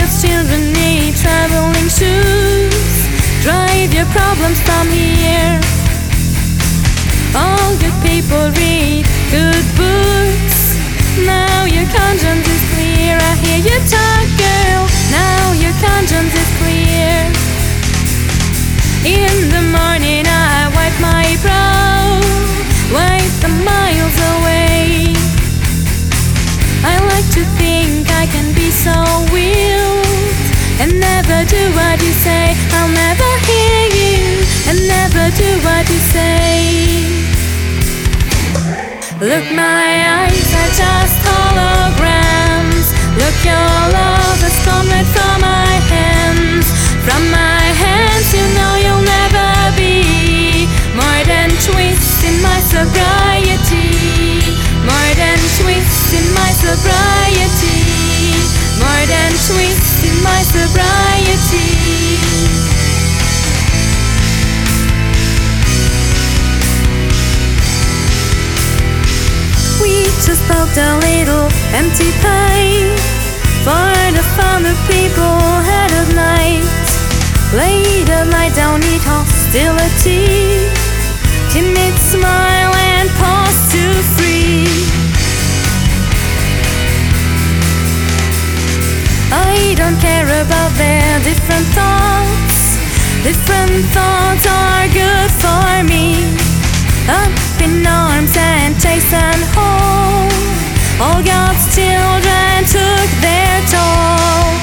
youth children need traveling shoes. Drive your problems from here. All good people read good books. Now your conscience is clear. I hear you talk, girl. Now your conscience is clear. In the morning I wipe my brow, wipe the miles away. I like to think I can be so wild and never do what you say. I'll never hear you and never do what you say. Look, my eyes are just holograms. Look, your love has gone right from my hands. From my hands, you know you'll never be more than twist in my sobriety. More than twist in my sobriety. More than twist in my sobriety. We just poked a little empty pipe for the fun of people had at night. Later lie down, need hostility. Timid smile and pause to free. I don't care about their different thoughts. Different thoughts are good for me. Up in arms and chase and hold. All God's children took their toll.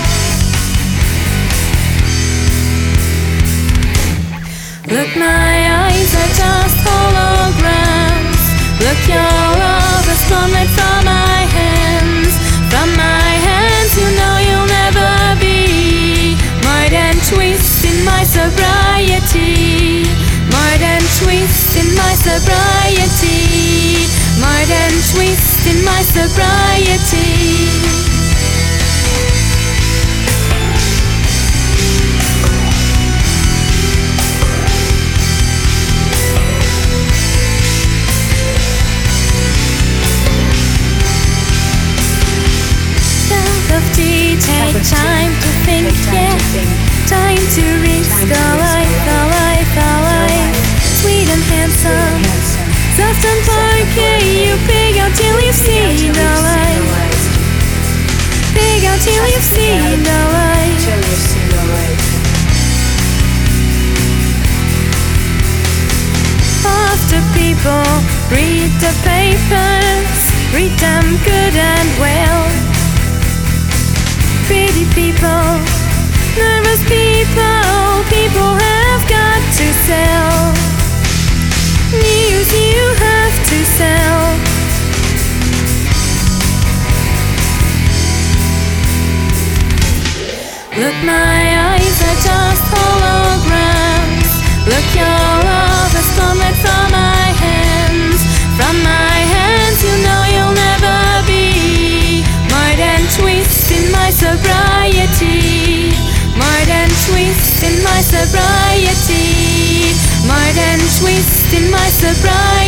Look, my eyes are just holograms. Look, your love has gone right from my hands. From my hands, you know you'll never be more than twist in my sobriety. More than twist in my sobriety. More than twist in my sobriety. Take time to think, yeah. Time to risk a life, a life, a life. Sweet and handsome, soft and funky. You pig out till you've seen the light. Pig out till you've seen the light. After people read the papers, read them good and well. Pretty people, nervous people, people have got to sell. News you have to sell. Look, my eyes are just holograms. Look, your love has gone right from my hands. From my hands, you know you'll never be more than twist in my sobriety. More than twist in my sobriety. More than twist in my sobriety.